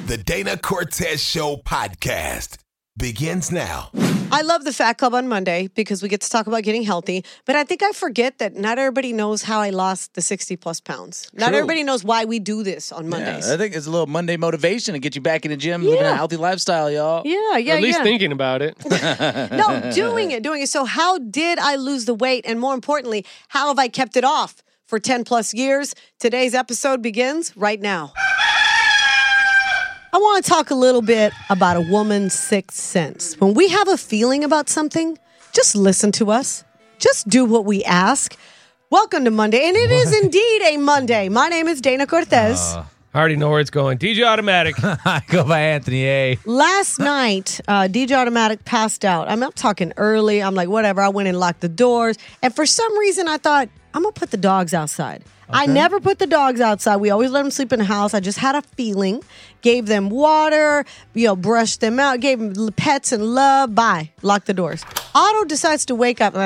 The Dana Cortez Show podcast begins now. I love the Fat Club on Monday because we get to talk about getting healthy, but I think I forget that not everybody knows how I lost the 60 plus pounds. Not everybody knows why we do this on Mondays. Yeah, I think it's a little Monday motivation to get you back in the gym, living a healthy lifestyle, y'all. Yeah. Or at least thinking about it. No, doing it. So how did I lose the weight? And more importantly, how have I kept it off for 10 plus years? Today's episode begins right now. I want to talk a little bit about a woman's sixth sense. When we have a feeling about something, just listen to us. Just do what we ask. Welcome to Monday, and it is indeed a Monday. My name is Dana Cortez. I already know where it's going. DJ Automatic. I go by Anthony A. Last night, DJ Automatic passed out. I'm talking early. I'm like, whatever. I went and locked the doors. And for some reason, I thought, I'm going to put the dogs outside. I never put the dogs outside. We always let them sleep in the house. I just had a feeling. Gave them water, brushed them out, gave them pets and love. Bye. Locked the doors. Otto decides to wake up.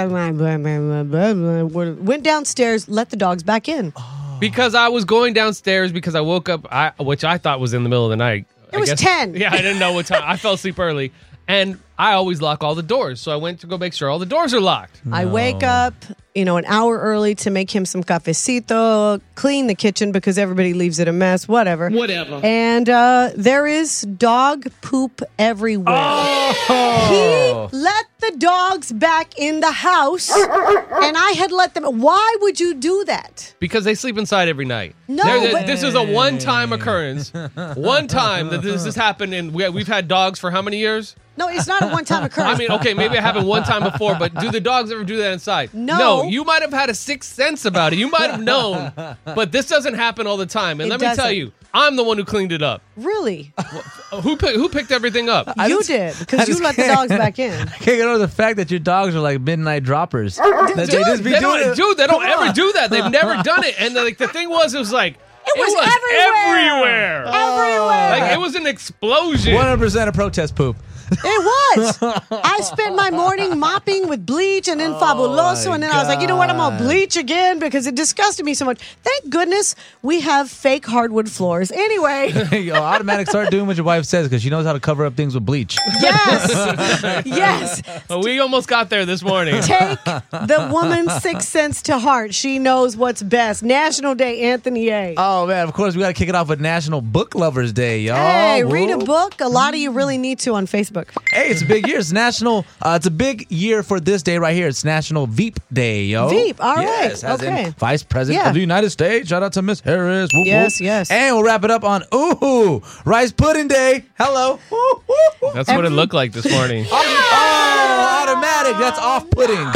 Went downstairs, let the dogs back in. Because I was going downstairs because I woke up, which I thought was in the middle of the night. It was 10. Yeah, I didn't know what time. I fell asleep early. And I always lock all the doors. So I went to go make sure all the doors are locked. I wake up, an hour early to make him some cafecito, clean the kitchen because everybody leaves it a mess, whatever. And there is dog poop everywhere. Oh. He let the dogs back in the house, and I had let them. Why would you do that? Because they sleep inside every night. No, but- This is a one-time occurrence. One time that this has happened, and we've had dogs for how many years? No, it's not a one-time occurrence. I mean, okay, maybe it happened one time before, but do the dogs ever do that inside? No. You might have had a sixth sense about it. You might have known, but this doesn't happen all the time. And It let me tell doesn't. you, I'm the one who cleaned it up. Really? Who picked everything up? You did, because you let the dogs back in. I can't get over the fact that your dogs are like midnight droppers. That they just be They doing it. don't Come ever on. do that. They've never done it. And the thing was, it was like, It was everywhere. everywhere. Like, it was an explosion. 100% of protest poop. It was. I spent my morning mopping with bleach and then Fabuloso, and then I was like, you know what? I'm going to bleach again because it disgusted me so much. Thank goodness we have fake hardwood floors. Anyway, Yo, automatic start doing what your wife says because she knows how to cover up things with bleach. yes. We almost got there this morning. Take the woman's sixth sense to heart. She knows what's best. National Day, Anthony A. Oh, man, of course, we got to kick it off with National Book Lovers Day, y'all. Hey, read a Whoa. book. A lot of you really need to on Facebook. Hey, it's a big year. It's national. It's a big year for this day right here. It's National Veep Day, yo. Veep, all right. Yes, as Okay. in Vice President Yeah. of the United States. Shout out to Miss Harris. Whoop, Yes, whoop. yes. And we'll wrap it up on Rice Pudding Day. Hello. Woo, woo, woo. That's what it looked like this morning. Oh, automatic. That's off-putting.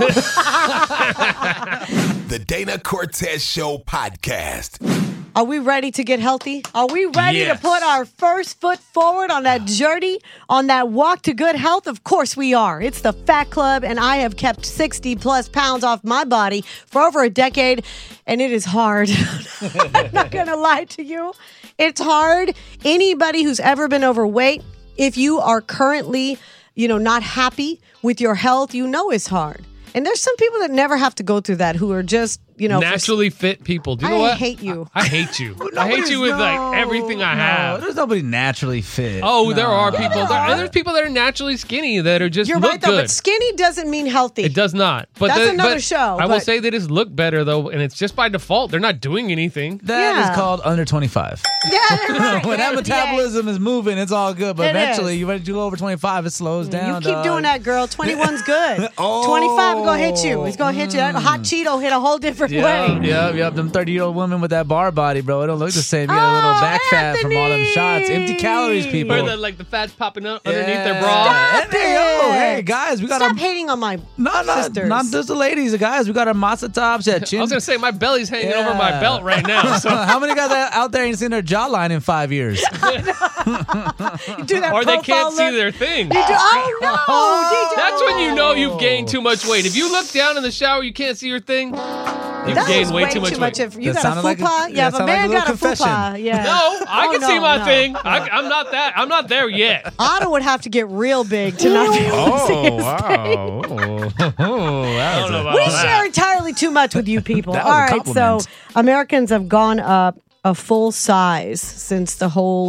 The Dana Cortez Show podcast. Are we ready to get healthy? Are we ready Yes. to put our first foot forward on that journey, on that walk to good health? Of course we are. It's the Fat Club, and I have kept 60 plus pounds off my body for over a decade, and it is hard. I'm not going to lie to you. It's hard. Anybody who's ever been overweight, if you are currently, not happy with your health, it's hard. And there's some people that never have to go through that who are just, Naturally fit people. Do you know I what? hate you. I hate you. I hate you with like everything I have. There's nobody naturally fit. Oh, there are people. there are. And there's people that are naturally skinny that are just You're look right, though, good. but skinny doesn't mean healthy. It does not. But That's another but show, I will but- say they just look better though, and it's just by default. They're not doing anything. That Yeah. is called under 25. Yeah, right. When that metabolism is moving, it's all good. But It eventually, is. you go over 25, it slows You down. keep dog. doing that, girl. 21's good. Oh. 25 is going to hit you. He's going to hit you. That hot Cheeto hit a whole different way. Yep. Them 30-year-old women with that bar body, bro. It don't look the same. You got a little back fat from all them shots. Empty calories, people. Where the fat's popping up underneath their Yeah. bra. Stop And hey, it. guys, we got Stop our... hating on my No, sisters. not just the ladies. The guys, we got our masa tops at I chin. was gonna say my belly's hanging over my Yeah. belt right now. So How many guys out there ain't seen their jawline in 5 years? You do that or they profile can't see look. their thing. You do, oh, no. DJ. That's when you know you've gained too much weight. If you look down in the shower, you can't see your thing. You've That gained was way too much weight. If you That got a sounded like a- fupa, yeah, yeah, it if a sounded like man a got a little confession. fupa, yeah. No, I Oh, can no, see my no. thing. I'm not that. I'm not there yet. Otto would have to get real big to not be able to see his wow. I don't know about We all that. share entirely too much with you people. That All was a right, so compliment. Americans have gone up a full size since the whole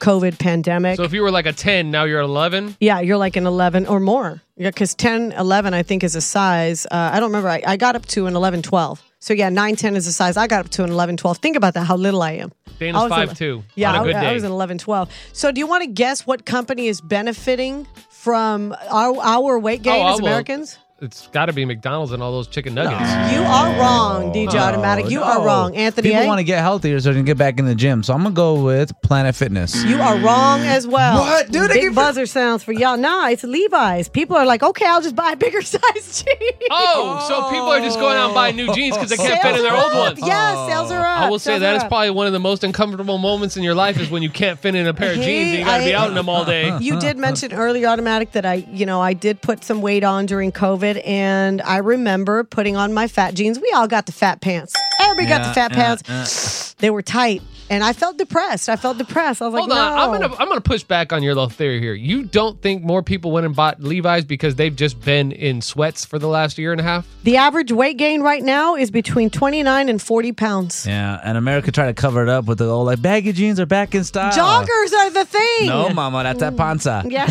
COVID pandemic. So if you were like a 10, now you're 11? Yeah, you're like an 11 or more. Yeah, because 10, 11, I think, is a size. I don't remember. I got up to an 11, 12. So yeah, 9, 10 is a size. I got up to an 11, 12. Think about that, how little I am. Dana's I was 5'2". Yeah, on a good I day. was an 11, 12. So do you want to guess what company is benefiting from our weight gain as Americans? It's got to be McDonald's and all those chicken nuggets. You are wrong, DJ Automatic. You are wrong. Anthony People A? want to get healthier so they can get back in the gym. So I'm going to go with Planet Fitness. You are wrong as well. What? Dude, I Big keep- buzzer sounds for y'all. Nah, it's Levi's. People are like, okay, I'll just buy a bigger size jeans. Oh, so people are just going out and buying new jeans because they can't fit in their old ones. Yeah, sales are up. I will say Sales that are is up. probably one of the most uncomfortable moments in your life is when you can't fit in a pair of jeans and you got to be out in them all day. You did mention earlier, Automatic, that I did put some weight on during COVID, and I remember putting on my fat jeans. We all got the fat pants. Everybody got the fat pants. They were tight, and I felt depressed. I was like, Hold on, no. I'm gonna push back on your little theory here. You don't think more people went and bought Levi's because they've just been in sweats for the last year and a half? The average weight gain right now is between 29 and 40 pounds. Yeah, and America tried to cover it up with the old like baggy jeans are back in style. Joggers are the thing. No, mama, that's that panza. Yeah.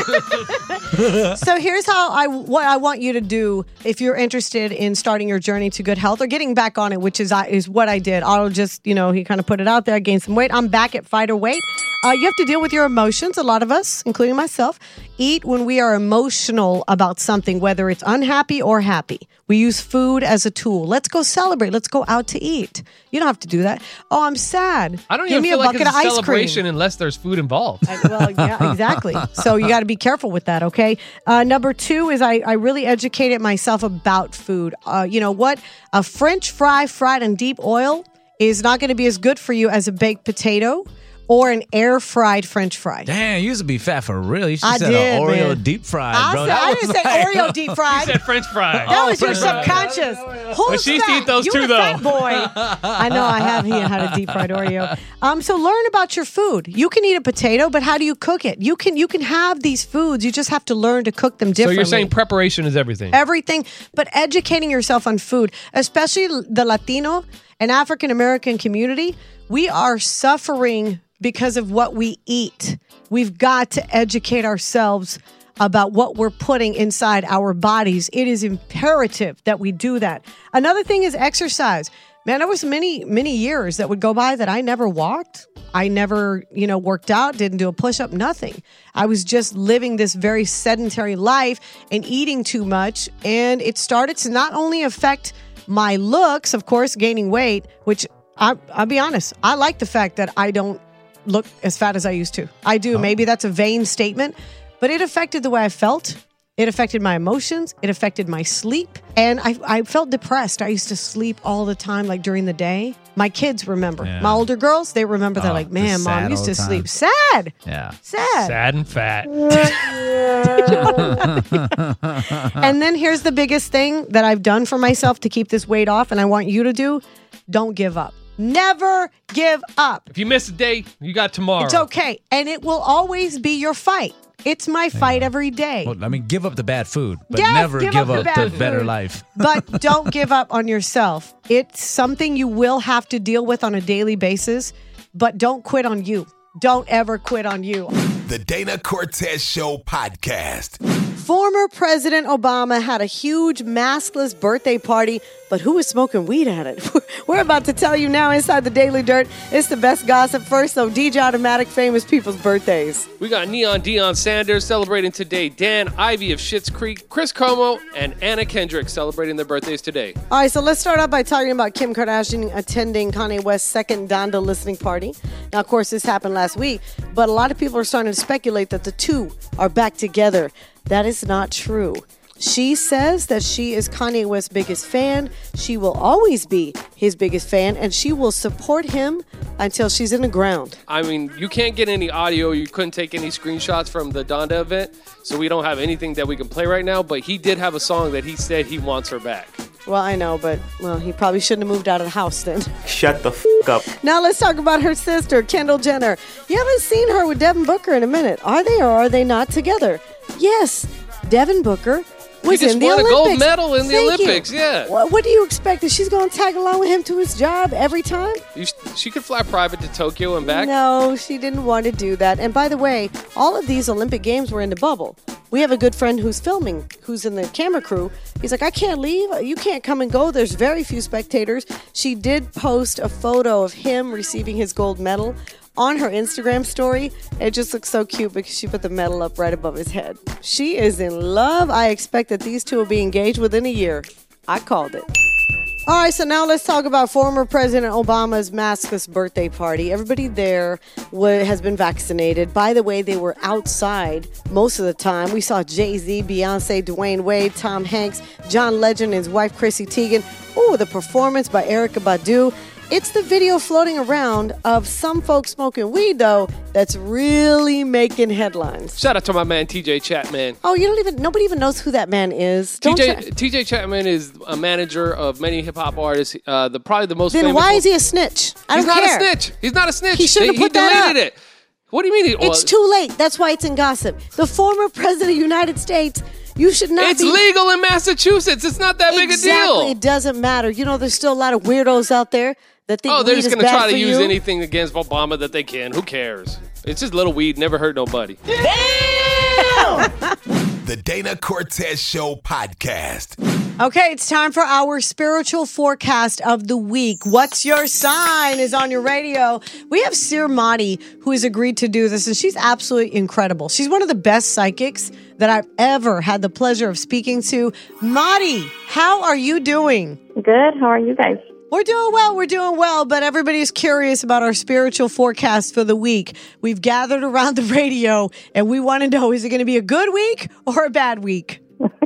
So here's what I want you to do if you're interested in starting your journey to good health or getting back on it, which is what I did. Otto just, he kind of put it out there. I gained some weight. I'm back at fighter weight. You have to deal with your emotions. A lot of us, including myself, eat when we are emotional about something, whether it's unhappy or happy. We use food as a tool. Let's go celebrate. Let's go out to eat. You don't have to do that. Oh, I'm sad. I don't Give even me feel a like bucket it's a of ice celebration cream. unless there's food involved. Well, yeah, exactly. So you got to be careful with that, okay? Number 2 is I really educated myself about food. You know what? A French fry fried in deep oil is not going to be as good for you as a baked potato or an air-fried French fry. Damn, you used to be fat for real. You should I have said did, an Oreo man. deep fried, I, bro. said, I didn't say Oreo deep He fried. said French fry. That was your French fry. subconscious. Who's she used to fat? eat those you too, a though. fat boy. I know I have had a deep fried Oreo. So learn about your food. You can eat a potato, but how do you cook it? You can have these foods. You just have to learn to cook them So differently. you're saying preparation is everything. Everything, but educating yourself on food, especially the Latino and African American community, we are suffering because of what we eat. We've got to educate ourselves about what we're putting inside our bodies. It is imperative that we do that. Another thing is exercise. Man, there was many, many years that would go by that I never walked. I never, worked out, didn't do a push-up, nothing. I was just living this very sedentary life and eating too much. And it started to not only affect my looks, of course, gaining weight, which I'll be honest, I like the fact that I don't look as fat as I used to. I do. Maybe that's a vain statement, but it affected the way I felt. It affected my emotions. It affected my sleep. And I felt depressed. I used to sleep all the time, like during the day. My kids remember. Yeah. My older girls, they remember. They're like, just man, sad Mom used all to the time. sleep. Sad. Yeah. Sad. Sad and fat. And then here's the biggest thing that I've done for myself to keep this weight off, and I want you to do. Don't give up. Never give up. If you miss a day, you got tomorrow. It's okay. And it will always be your fight. It's my fight every day. Well, give up the bad food, but Yes, never give give up up the the bad better food. life. But don't give up on yourself. It's something you will have to deal with on a daily basis, but don't quit on you. Don't ever quit on you. The Dana Cortez Show podcast. Former President Obama had a huge maskless birthday party, but who was smoking weed at it? We're about to tell you now inside the Daily Dirt. It's the best gossip. First, though, DJ Automatic, famous people's birthdays. We got Neon Deion Sanders celebrating today. Dan Ivey of Schitt's Creek, Chris Como, and Anna Kendrick celebrating their birthdays today. All right, so let's start off by talking about Kim Kardashian attending Kanye West's second Donda listening party. Now, of course, this happened last week, but a lot of people are starting to speculate that the two are back together. That is not true. She says that she is Kanye West's biggest fan. She will always be his biggest fan, and she will support him until she's in the ground. I mean, you can't get any audio. You couldn't take any screenshots from the Donda event, so we don't have anything that we can play right now, but he did have a song that he said he wants her back. Well, I know, but, he probably shouldn't have moved out of the house then. Shut the f*** up. Now let's talk about her sister, Kendall Jenner. You haven't seen her with Devin Booker in a minute. Are they or are they not together? Yes, Devin Booker was just in the won Olympics. a gold medal in the Thank you. Olympics, yeah. What do you expect? That she's going to tag along with him to his job every time? She could fly private to Tokyo and back. No, she didn't want to do that. And by the way, all of these Olympic Games were in the bubble. We have a good friend who's filming, who's in the camera crew. He's like, I can't leave. You can't come and go. There's very few spectators. She did post a photo of him receiving his gold medal on her Instagram story. It just looks so cute because she put the medal up right above his head. She is in love. I expect that these two will be engaged within a year. I called it. All right, so now let's talk about former President Obama's maskless birthday party. Everybody there has been vaccinated. By the way, they were outside most of the time. We saw Jay-Z, Beyonce, Dwayne Wade, Tom Hanks, John Legend, and his wife, Chrissy Teigen. Ooh, the performance by Erykah Badu. It's the video floating around of some folks smoking weed, though, that's really making headlines. Shout out to my man TJ Chapman. Oh, nobody even knows who that man is. TJ Chapman is a manager of many hip hop artists. Probably the most famous. Then why is he a snitch? I don't care. He's not a snitch. He's not a snitch. He shouldn't have put that up. He deleted it. What do you mean? It's too late. That's why it's in gossip. The former president of the United States. You should not It's legal in Massachusetts. It's not that big a deal. Exactly. It doesn't matter. There's still a lot of weirdos out there that think they're weed just is going to bad try to for use you. anything against Obama that they can. Who cares? It's just little weed. Never hurt nobody. The Dana Cortez Show podcast. Okay, it's time for our spiritual forecast of the week. What's your sign is on your radio. We have Sir Madi, who has agreed to do this, and she's absolutely incredible. She's one of the best psychics that I've ever had the pleasure of speaking to. Madi, how are you doing? Good. How are you guys? We're doing well, but everybody's curious about our spiritual forecast for the week. We've gathered around the radio, and we want to know, is it going to be a good week or a bad week?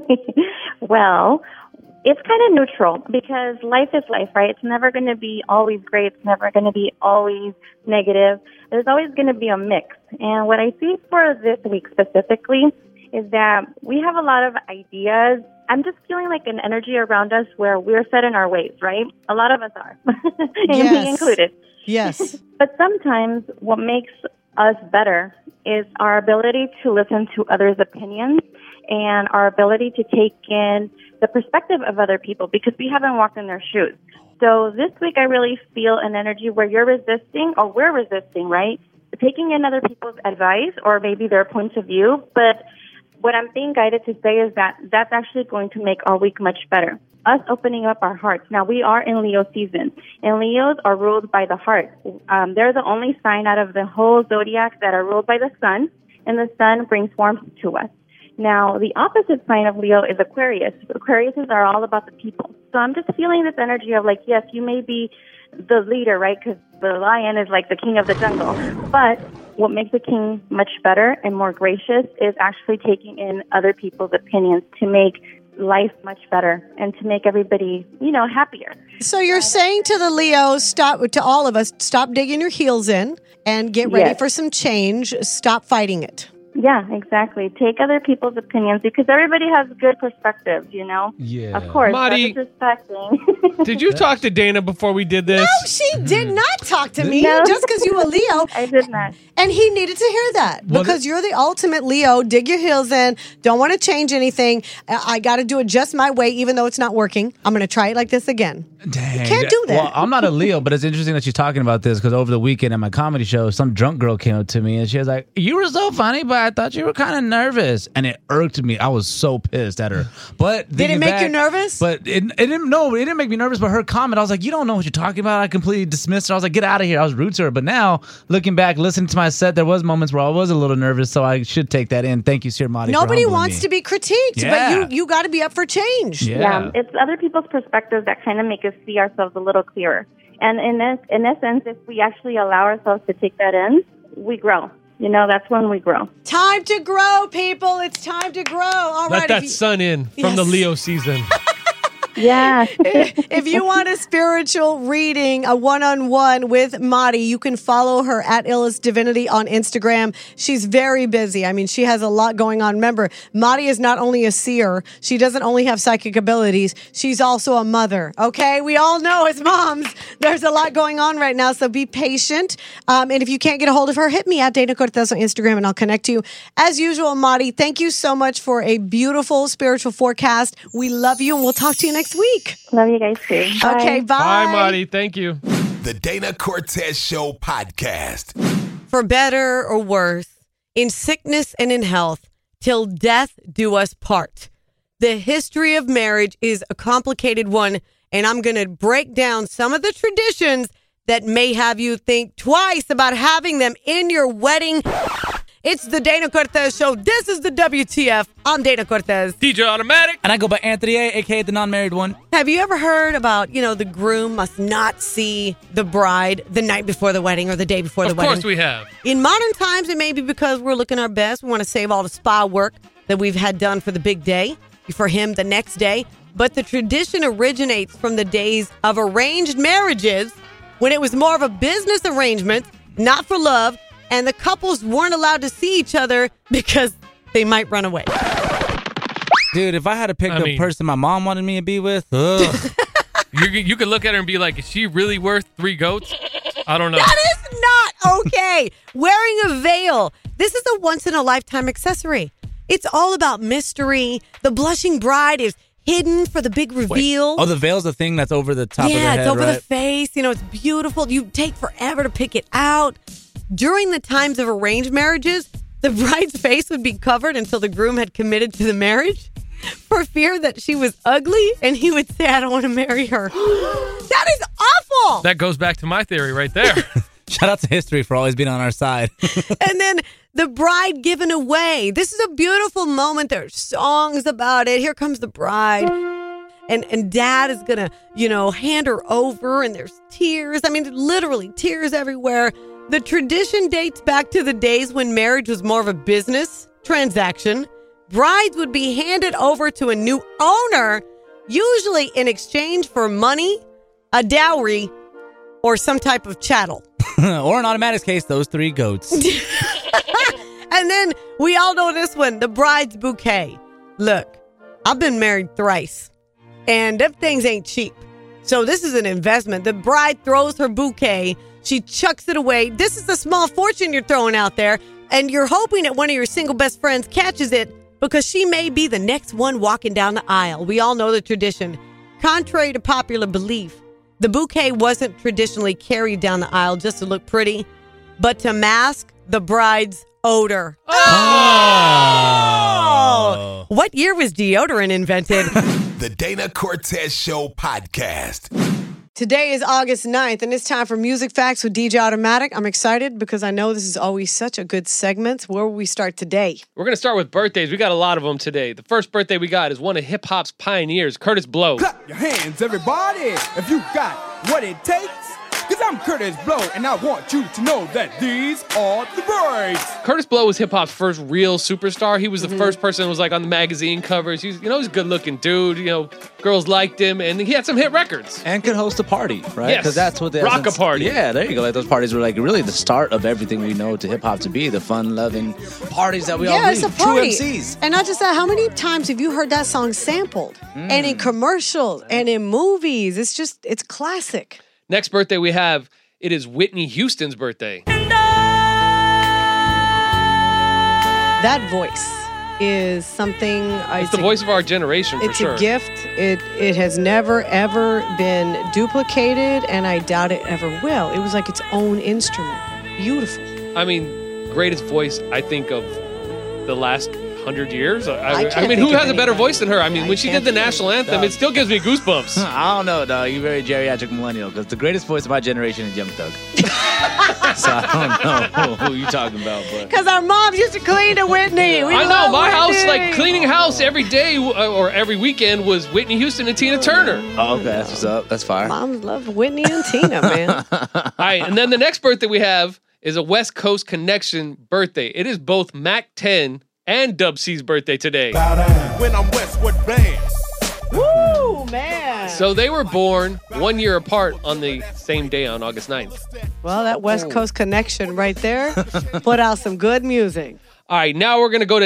Well, it's kind of neutral because life is life, right? It's never going to be always great. It's never going to be always negative. There's always going to be a mix. And what I see for this week specifically is that we have a lot of ideas. I'm just feeling like an energy around us where we're set in our ways, right? A lot of us are, and me included. Yes. But sometimes what makes us better is our ability to listen to others' opinions and our ability to take in the perspective of other people because we haven't walked in their shoes. So this week I really feel an energy where you're resisting, or we're resisting, right? Taking in other people's advice or maybe their points of view, but what I'm being guided to say is that that's actually going to make our week much better. Us opening up our hearts. Now, we are in Leo season, and Leos are ruled by the heart. They're the only sign out of the whole zodiac that are ruled by the sun, and the sun brings warmth to us. Now, the opposite sign of Leo is Aquarius. Aquariuses are all about the people. So I'm just feeling this energy of like, yes, you may be the leader, right? Because the lion is like the king of the jungle. But what makes a king much better and more gracious is actually taking in other people's opinions to make life much better and to make everybody, happier. So you're saying to the Leos, to all of us, stop digging your heels in and get ready for some change. Stop fighting it. Yeah, exactly. Take other people's opinions because everybody has good perspectives, Yeah. Of course, Madi, disrespecting. did you talk to Dana before we did this? No, she did not talk to me No. just because you a Leo. I did not. And he needed to hear that because you're the ultimate Leo. Dig your heels in. Don't want to change anything. I got to do it just my way, even though it's not working. I'm going to try it like this again. Dang. Can't do that. Well, I'm not a Leo, but it's interesting that she's talking about this because over the weekend at my comedy show, some drunk girl came up to me and she was like, "You were so funny, but I thought you were kind of nervous," and it irked me. I was so pissed at her. But did it make you nervous? But it didn't. No, it didn't make me nervous. But her comment, I was like, "You don't know what you're talking about." I completely dismissed her. I was like, "Get out of here." I was rude to her. But now, looking back, listening to my set, there was moments where I was a little nervous, so I should take that in. Thank you, Sir Madi. Nobody wants to be critiqued, Yeah. but you got to be up for change. Yeah. It's other people's perspectives that kind of make us see ourselves a little clearer. And in essence, if we actually allow ourselves to take that in, we grow. That's when we grow. Time to grow, people. It's time to grow. All right. Let that sun in from the Yes. Leo season. Yeah. If you want a spiritual reading, a one-on-one with Madi, you can follow her at Illest Divinity on Instagram. She's very busy. I mean, she has a lot going on. Remember, Madi is not only a seer. She doesn't only have psychic abilities. She's also a mother, okay? We all know as moms, there's a lot going on right now, so be patient. And if you can't get a hold of her, hit me at Dana Cortez on Instagram, and I'll connect you. As usual, Madi, thank you so much for a beautiful spiritual forecast. We love you, and we'll talk to you next week. Love you guys too. Bye. Okay, bye. Bye, Marty. Thank you. The Dana Cortez Show podcast. For better or worse, in sickness and in health, till death do us part. The history of marriage is a complicated one, and I'm going to break down some of the traditions that may have you think twice about having them in your wedding. It's the Dana Cortez Show. This is the WTF. I'm Dana Cortez. DJ Automatic. And I go by Anthony A, a.k.a. the non-married one. Have you ever heard about, the groom must not see the bride the night before the wedding or the day before the wedding? Of course we have. In modern times, it may be because we're looking our best. We want to save all the spa work that we've had done for the big day, for him the next day. But the tradition originates from the days of arranged marriages, when it was more of a business arrangement, not for love, and the couples weren't allowed to see each other because they might run away. Dude, if I had to pick the person my mom wanted me to be with, you could look at her and be like, is she really worth 3 goats? I don't know. That is not okay. Wearing a veil. This is a once-in-a-lifetime accessory. It's all about mystery. The blushing bride is hidden for the big reveal. Oh, the veil's the thing that's over the top of the head, Yeah, it's over right? the face. It's beautiful. You take forever to pick it out. During the times of arranged marriages, the bride's face would be covered until the groom had committed to the marriage for fear that she was ugly, and he would say, I don't want to marry her. That is awful. That goes back to my theory right there. Shout out to history for always being on our side. And then the bride given away. This is a beautiful moment. There's songs about it. Here comes the bride. And dad is going to, hand her over, and there's tears. I mean, literally tears everywhere. The tradition dates back to the days when marriage was more of a business transaction. Brides would be handed over to a new owner, usually in exchange for money, a dowry, or some type of chattel. Or in Automatic's case, those 3 goats. And then we all know this one, the bride's bouquet. Look, I've been married thrice, and them things ain't cheap. So this is an investment. The bride throws her bouquet. She chucks it away. This is a small fortune you're throwing out there, and you're hoping that one of your single best friends catches it because she may be the next one walking down the aisle. We all know the tradition. Contrary to popular belief, the bouquet wasn't traditionally carried down the aisle just to look pretty, but to mask the bride's odor. Oh! What year was deodorant invented? The Dana Cortez Show podcast. Today is August 9th, and it's time for Music Facts with DJ Automatic. I'm excited because I know this is always such a good segment. Where will we start today? We're going to start with birthdays. We got a lot of them today. The first birthday we got is one of hip-hop's pioneers, Curtis Blow. Clap your hands, everybody, if you got what it takes. Because I'm Curtis Blow, and I want you to know that these are the breaks. Curtis Blow was hip-hop's first real superstar. He was the first person that was on the magazine covers. He's a good-looking dude. Girls liked him, and he had some hit records. And could host a party, right? Yes. Because that's what they Rock a party. Yeah, there you go. Like those parties were really the start of everything we know to hip hop to be, the fun-loving parties that we all Yeah, need. it's a party. True MCs. And not just that, how many times have you heard that song sampled? And in commercials and in movies. It's classic. Next birthday we have, it is Whitney Houston's birthday. That voice is something. It's the voice of our generation, for It's sure. a gift. It has never, ever been duplicated, and I doubt it ever will. It was like its own instrument. Beautiful. I mean, greatest voice, I think, of the last 100 years. I can't mean, think who of has a better anybody. voice than her? I mean, when she did the national anthem, it still gives me goosebumps. I don't know, dog. You're very geriatric millennial because the greatest voice of my generation is Young Thug. So I don't know who you talking about, but Because our moms used to clean to Whitney. We I know, love my house, Whitney. cleaning house every day or every weekend was Whitney Houston and Tina Turner. oh, okay, that's what's up. That's fire. Moms love Whitney and Tina, man. All right, and then the next birthday we have is a West Coast Connection birthday. It is both Mac 10 and Dub C's birthday today. When I'm Westwood Bland. Woo, man. So they were born 1 year apart on the same day on August 9th. Well, that West Coast connection right there put out some good music. All right, now we're going to go to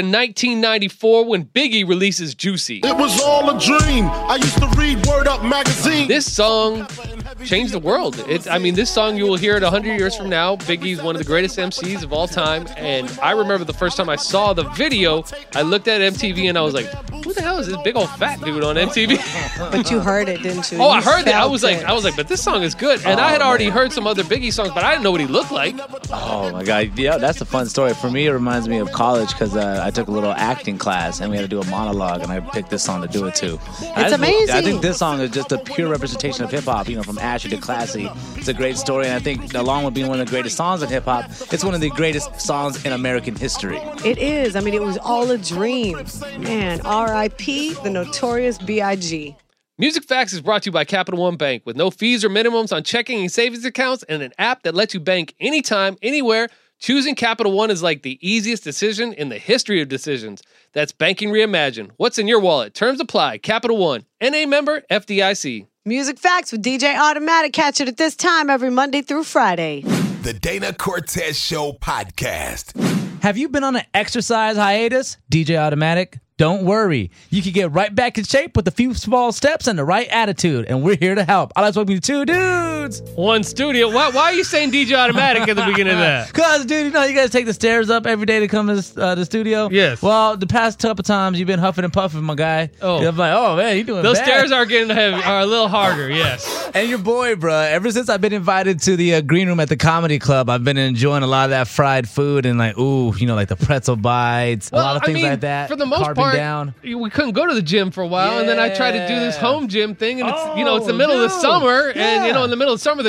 1994 when Biggie releases Juicy. It was all a dream. I used to read Word Up magazine. This song changed the world. This song, you will hear it 100 years from now. Biggie's one of the greatest MCs of all time. And I remember the first time I saw the video, I looked at MTV and I was like, who the hell is this big old fat dude on MTV? But you heard it, didn't you? Oh, I You heard that. I felt was it. like, but this song is good. And I had already heard some other Biggie songs, but I didn't know what he looked like. Oh my God, yeah, that's a fun story. For me, it reminds me of college because I took a little acting class and we had to do a monologue, and I picked this song to do it too. It's amazing. I think this song is just a pure representation of hip hop. From ashy to classy. It's a great story, and I think along with being one of the greatest songs in hip hop, it's one of the greatest songs in American history. It is. It was all a dream. Man, R.I.P. the Notorious B.I.G. Music Facts is brought to you by Capital One Bank with no fees or minimums on checking and savings accounts and an app that lets you bank anytime, anywhere. Choosing Capital One is like the easiest decision in the history of decisions. That's banking reimagined. What's in your wallet? Terms apply. Capital One. NA member FDIC. Music Facts with DJ Automatic. Catch it at this time every Monday through Friday. The Dana Cortez Show podcast. Have you been on an exercise hiatus? DJ Automatic, don't worry. You can get right back in shape with a few small steps and the right attitude, and we're here to help. I'd like to welcome you to two dudes. One studio. Why are you saying DJ Automatic at the beginning of that? Because, dude, you guys take the stairs up every day to come to the studio? Yes. Well, the past couple times you've been huffing and puffing, my guy. Oh. I'm like, oh, man, you doing Those bad. stairs are getting heavy, are a little harder, yes. And your boy, bro, ever since I've been invited to the green room at the comedy club, I've been enjoying a lot of that fried food and like the pretzel bites, a lot of things like that. For the most Carbing part, down. we couldn't go to the gym for a while, and then I tried to do this home gym thing, and it's the middle of the summer, and in the middle of summer,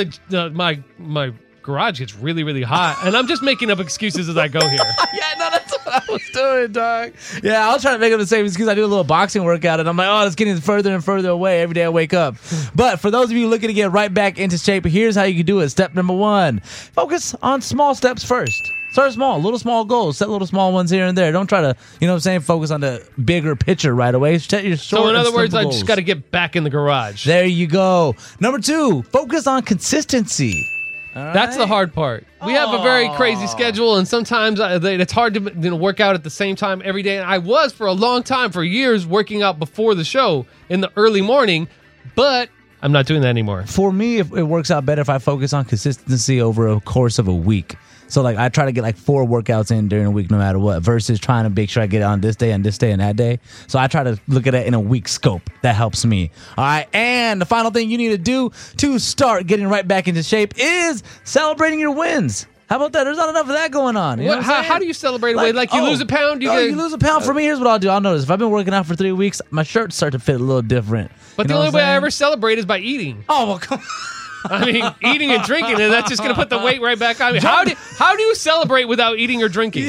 my garage gets really, really hot, and I'm just making up excuses as I go here. Yeah, no, that's what I was doing, dog. Yeah, I was trying to make up the same excuse. I do a little boxing workout, and I'm like, oh, it's getting further and further away every day I wake up. But for those of you looking to get right back into shape, here's how you can do it. Step number 1, focus on small steps first. Start small, little small goals. Set little small ones here and there. Don't try to, focus on the bigger picture right away. Set your short So in other words, I goals. just got to get back in the garage. There you go. Number 2, focus on consistency. That's the hard part. We have a very crazy schedule, and sometimes it's hard to work out at the same time every day. And I was for a long time, for years, working out before the show in the early morning, but I'm not doing that anymore. For me, it works out better if I focus on consistency over a course of a week. So I try to get 4 workouts in during a week no matter what, versus trying to make sure I get it on this day and this day and that day. So I try to look at it in a week scope. That helps me. All right. And the final thing you need to do to start getting right back into shape is celebrating your wins. How about that? There's not enough of that going on. You know what I'm saying? How do you celebrate a win? You lose a pound? You lose a pound. For me, here's what I'll do. I'll notice if I've been working out for 3 weeks, my shirts start to fit a little different. But the only way I ever celebrate is by eating. Oh, well, come on. Eating and drinking, and that's just going to put the weight right back on me. How do you celebrate without eating or drinking?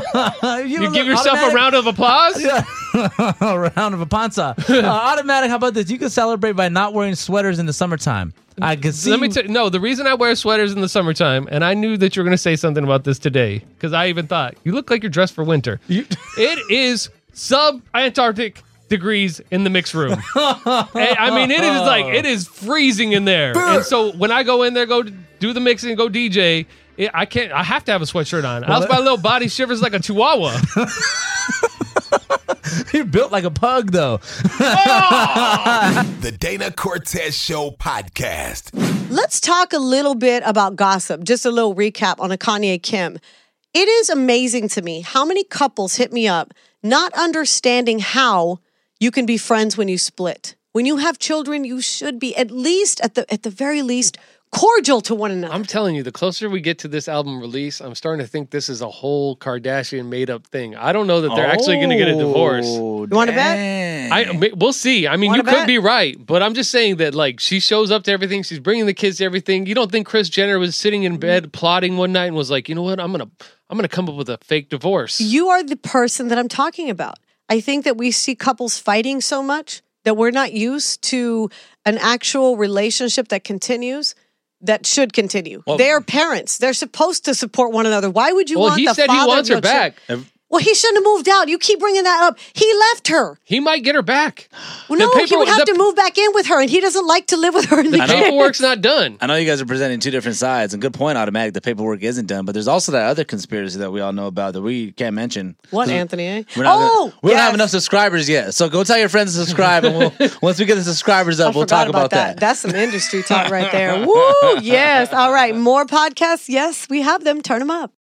You give yourself a round of applause? Yeah. A round of a panza. Automatic, how about this? You can celebrate by not wearing sweaters in the summertime. I can see. Let me tell you, no, the reason I wear sweaters in the summertime, and I knew that you were going to say something about this today, because I even thought, you look like you're dressed for winter. It is sub-Antarctic degrees in the mix room. It is freezing in there. And so when I go in there, go do the mixing, go DJ, I have to have a sweatshirt on. Else my little body shivers like a chihuahua. You're built like a pug, though. The Dana Cortez Show podcast. Let's talk a little bit about gossip. Just a little recap on a Kanye Kim. It is amazing to me how many couples hit me up not understanding how you can be friends when you split. When you have children, you should be at least, at the very least, cordial to one another. I'm telling you, the closer we get to this album release, I'm starting to think this is a whole Kardashian made-up thing. I don't know that they're actually going to get a divorce. You want to bet? We'll see. I mean, you could be right, but I'm just saying that, she shows up to everything. She's bringing the kids to everything. You don't think Kris Jenner was sitting in bed plotting one night and was like, you know what? I'm gonna come up with a fake divorce. You are the person that I'm talking about. I think that we see couples fighting so much that we're not used to an actual relationship that continues, that should continue. They are parents. They're supposed to support one another. Why would you want the father? Well, he said he wants her back. Well, he shouldn't have moved out. You keep bringing that up. He left her. He might get her back. Well, no, he would have to move back in with her, and he doesn't like to live with her in the The paperwork's not done. I know you guys are presenting two different sides, and good point, Automatic. The paperwork isn't done, but there's also that other conspiracy that we all know about that we can't mention. What, Anthony? Eh? We don't have enough subscribers yet, so go tell your friends to subscribe, and once we get the subscribers up, we'll talk about that. That's some industry talk right there. Woo! Yes. All right. More podcasts. Yes, we have them. Turn them up.